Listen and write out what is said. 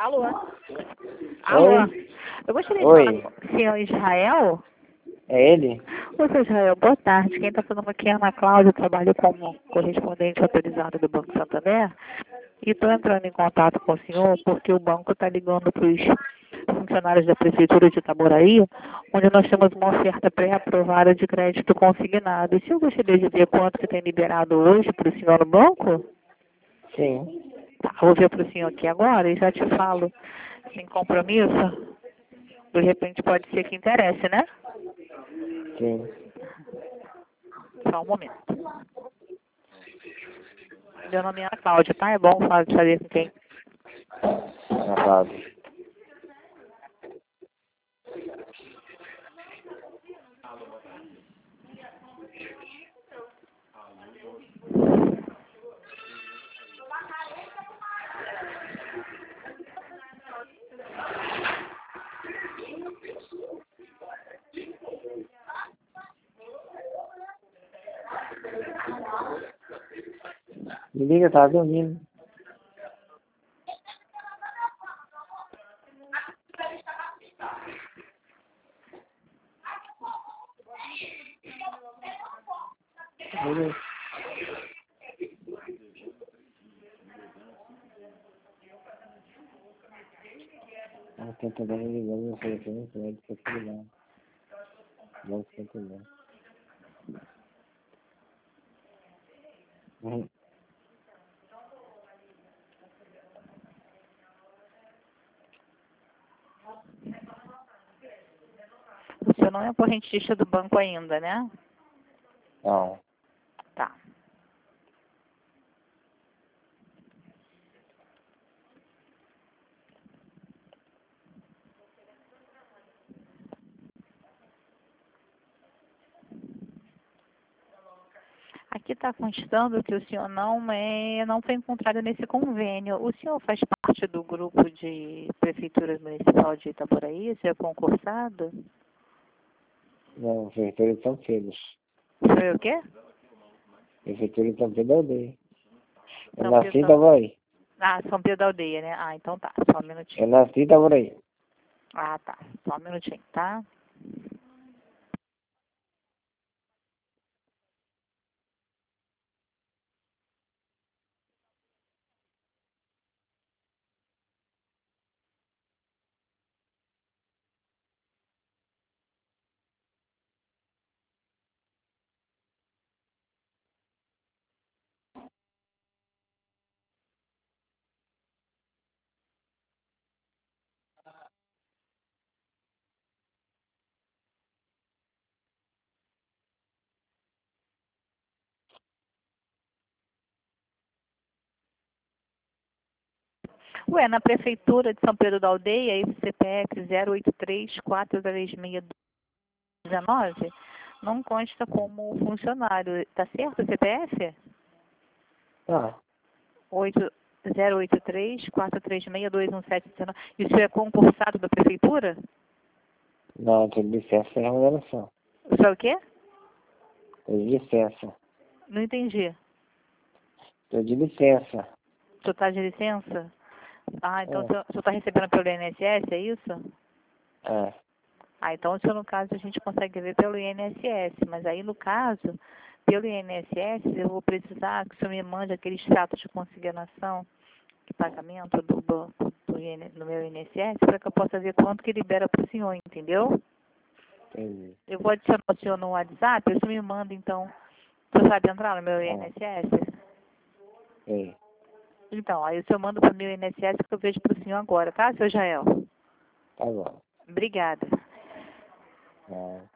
Alô? Alô? Oi? Eu gostaria de Oi? falar com o senhor Israel. É ele? Ô, senhor Israel, boa tarde. Quem está falando aqui é a Ana Cláudia, eu trabalho como correspondente autorizado do Banco Santander. E estou entrando em contato com o senhor porque o banco está ligando para os funcionários da Prefeitura de Itaboraí, onde nós temos uma oferta pré-aprovada de crédito consignado. E se eu gostaria de ver quanto que tem liberado hoje para o senhor no banco? Sim. Tá, vou ver para o senhor aqui agora e já te falo sem compromisso. De repente pode ser que interesse, né? Sim. Só um momento. Meu nome é Ana Cláudia, tá? É bom saber com quem. Na base. Me liga, tá dormindo. Beleza. Ela tenta dar me ligando, eu falei que não pode, porque eu ligar. Vamos tentar. O senhor não é correntista do banco ainda, né? Não. Tá. Aqui está constando que o senhor não foi encontrado nesse convênio. O senhor faz parte do grupo de Prefeitura Municipal de Itaboraí? O senhor é concursado? Não, Prefeitura de São Pedro. Foi o quê? Prefeitura de São Pedro aldeia. Eu São nasci em Pedro. Itaboraí. Ah, São Pedro da Aldeia, né? Ah, então tá. Só um minutinho. Eu nasci em Itaboraí. Ah, tá. Só um minutinho, tá? Ué, na Prefeitura de São Pedro da Aldeia, esse CPF 083-436-19 não consta como funcionário. Tá certo o CPF? Tá. 083-436-21719. E o senhor é concursado da Prefeitura? Não, tô de licença sem remuneração. O senhor é o quê? Tô de licença. Não entendi. Tô de licença. O senhor está de licença? Ah, então o É. senhor está recebendo pelo INSS, é isso? É. Ah, então, se no caso, a gente consegue ver pelo INSS, mas aí, no caso, pelo INSS, eu vou precisar que o senhor me mande aquele extrato de consignação de pagamento do banco, do meu INSS, para que eu possa ver quanto que libera para o senhor, entendeu? Entendi. Eu vou adicionar o senhor no WhatsApp, o senhor me manda, então, o senhor sabe entrar no meu Tá. INSS? É. Então, aí o senhor manda para o meu INSS que eu vejo para o senhor agora, tá, seu Jael? Tá bom. Obrigada. É.